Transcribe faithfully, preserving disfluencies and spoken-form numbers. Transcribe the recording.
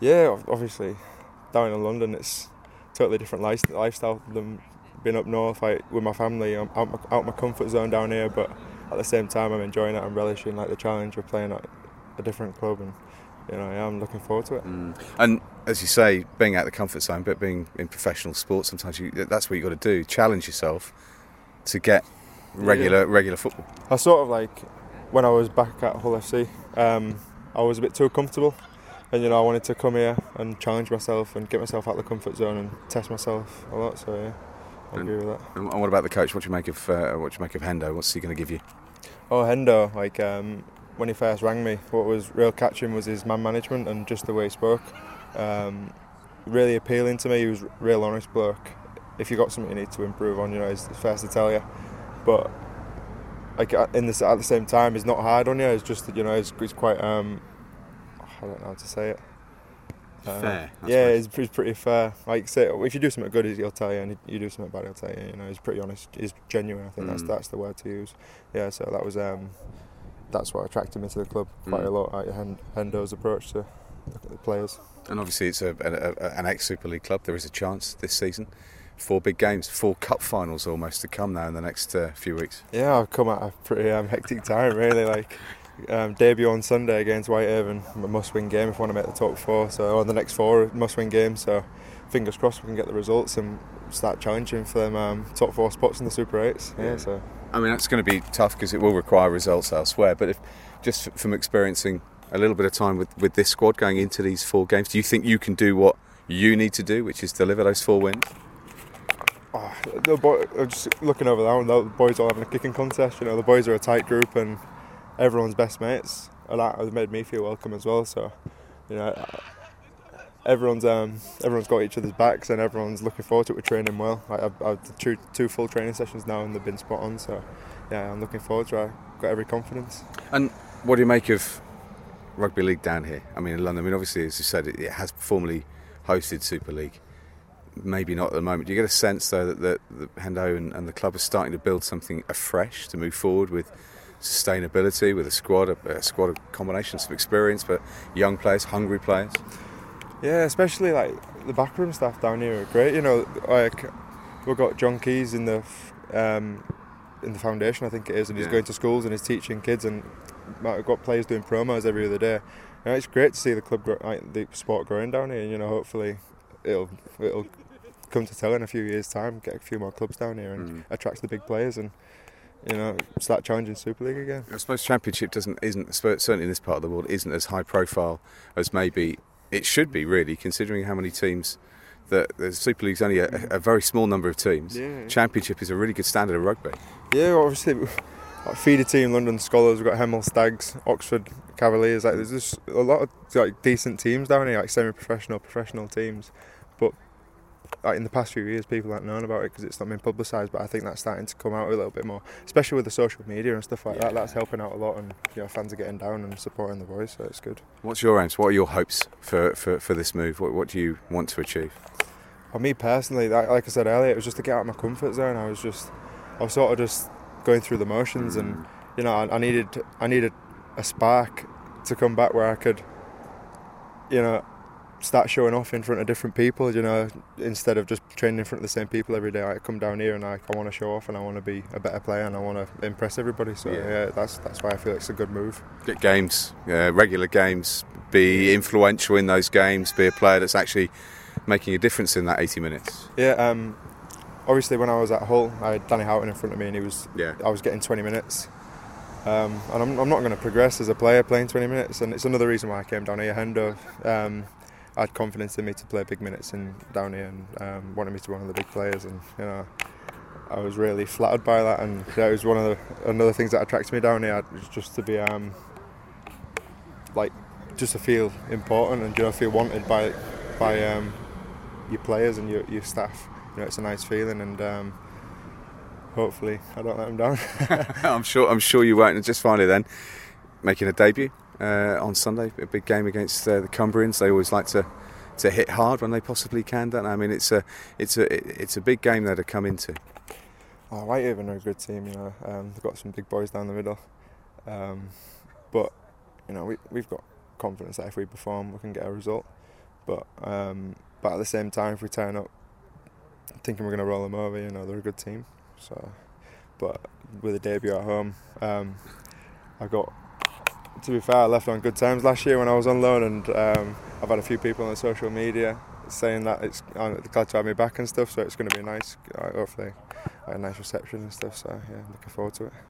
Yeah, obviously, down in London it's totally different lifestyle than being up north. Like with my family, I'm out my, out my comfort zone down here, but at the same time I'm enjoying it. I'm relishing like the challenge of playing at a different club, and you know, yeah, I'm looking forward to it. Mm. And as you say, being out of the comfort zone, but being in professional sports, sometimes you, that's what you've got to do, challenge yourself to get regular yeah. regular football. I sort of like, when I was back at Hull F C, um, I was a bit too comfortable, and you know, I wanted to come here and challenge myself and get myself out of the comfort zone and test myself a lot, so yeah, I and, agree with that. And what about the coach? What do you make of uh, what do you make of Hendo? What's he going to give you? Oh, Hendo, like um, when he first rang me, what was real catching was his man management and just the way he spoke. Um, really appealing to me. He was a real honest bloke. If you got something you need to improve on, you know, he's the first to tell you. But like in this, at the same time, he's not hard on you. It's just that, you know, he's, he's quite um, I don't know how to say it. Uh, fair. Yeah, he's, he's pretty fair. Like say, if you do something good, he'll tell you, and you do something bad, he'll tell you. You know, he's pretty honest. He's genuine. I think mm. that's that's the word to use. Yeah, so that was um, that's what attracted me to the club quite mm. a lot. Like Hendo's approach to the players. And obviously, it's a, a, a, an ex-Super League club. There is a chance this season. Four big games, four cup finals almost to come now in the next uh, few weeks. Yeah, I've come at a pretty um, hectic time, really. Like um, debut on Sunday against Whitehaven, a must-win game if I want to make the top four. So on the next four must-win games. So fingers crossed we can get the results and start challenging for them um, top four spots in the Super Eights. Yeah, so I mean that's going to be tough because it will require results elsewhere. But if just from experiencing a little bit of time with, with this squad going into these four games, do you think you can do what you need to do, which is deliver those four wins? Oh, the boy, just looking over that one, the boys all having a kicking contest. You know, the boys are a tight group and everyone's best mates, and that has made me feel welcome as well. So, you know, everyone's um, everyone's got each other's backs and everyone's looking forward to it. We're training well. Like, I've, I've had two, two full training sessions now and they've been spot on. So, yeah, I'm looking forward to it. I've got every confidence. And what do you make of rugby league down here? I mean, in London. I mean, obviously, as you said, it, it has formerly hosted Super League. Maybe not at the moment. Do you get a sense, though, that, that, that Hendo and, and the club are starting to build something afresh to move forward with sustainability, with a squad, a, a squad of combinations of experience, but young players, hungry players? Yeah, especially like the backroom staff down here are great. You know, like we've got John Keys in the um, in the foundation, I think it is, and he's yeah. going to schools and he's teaching kids, and we've got players doing promos every other day. And it's great to see the club, grow, like the sport growing down here. And, you know, hopefully it'll it'll. come to tell in a few years' time, get a few more clubs down here and mm. attract the big players and, you know, start challenging Super League again. I suppose Championship doesn't isn't certainly in this part of the world isn't as high profile as maybe it should be, really, considering how many teams that the Super League's only a, a very small number of teams. Yeah. Championship is a really good standard of rugby. Yeah, obviously, like feeder team, London Scholars, we've got Hemel Stags, Oxford Cavaliers. Like, there's just a lot of like decent teams down here, like semi-professional, professional teams, but. Like in the past few years, people haven't known about it because it's not been publicised, but I think that's starting to come out a little bit more, especially with the social media and stuff like yeah. that. That's helping out a lot, and you know, fans are getting down and supporting the boys, so it's good. What's your aims? What are your hopes for, for, for this move? What, what do you want to achieve? For me personally, like, like I said earlier, it was just to get out of my comfort zone. I was just, I was sort of just going through the motions, mm. and you know, I, I needed, I needed a spark to come back where I could, you know. Start showing off in front of different people, you know, instead of just training in front of the same people every day. I come down here and I, I want to show off and I want to be a better player and I want to impress everybody. So yeah, yeah that's that's why I feel it's a good move. Get games, uh, regular games, be influential in those games, be a player that's actually making a difference in that eighty minutes. Yeah, um, obviously when I was at Hull, I had Danny Houghton in front of me and he was, yeah. I was getting twenty minutes. Um, and I'm, I'm not going to progress as a player playing twenty minutes, and it's another reason why I came down here. Hendo um, had confidence in me to play big minutes in down here and um, wanted me to be one of the big players, and you know I was really flattered by that, and yeah, it was one of the another things that attracted me down here was just to be um, like just to feel important and you know feel wanted by by um, your players and your your staff. You know, it's a nice feeling, and um, hopefully I don't let them down. I'm sure I'm sure you won't. And just finally then, making a debut. Uh, on Sunday, a big game against uh, the Cumbrians. They always like to, to hit hard when they possibly can, don't they? I mean, it's a it's a it's a big game there to come into. Oh, Whitehaven are a good team, you know. Um, they've got some big boys down the middle, um, but you know we we've got confidence that if we perform, we can get a result. But um, but at the same time, if we turn up thinking we're going to roll them over, you know, they're a good team. So, but with a debut at home, um, I got. To be fair, I left on good terms last year when I was on loan, and um, I've had a few people on social media saying that it's uh, glad to have me back and stuff. So it's going to be nice. Uh, hopefully, a nice reception and stuff. So yeah, looking forward to it.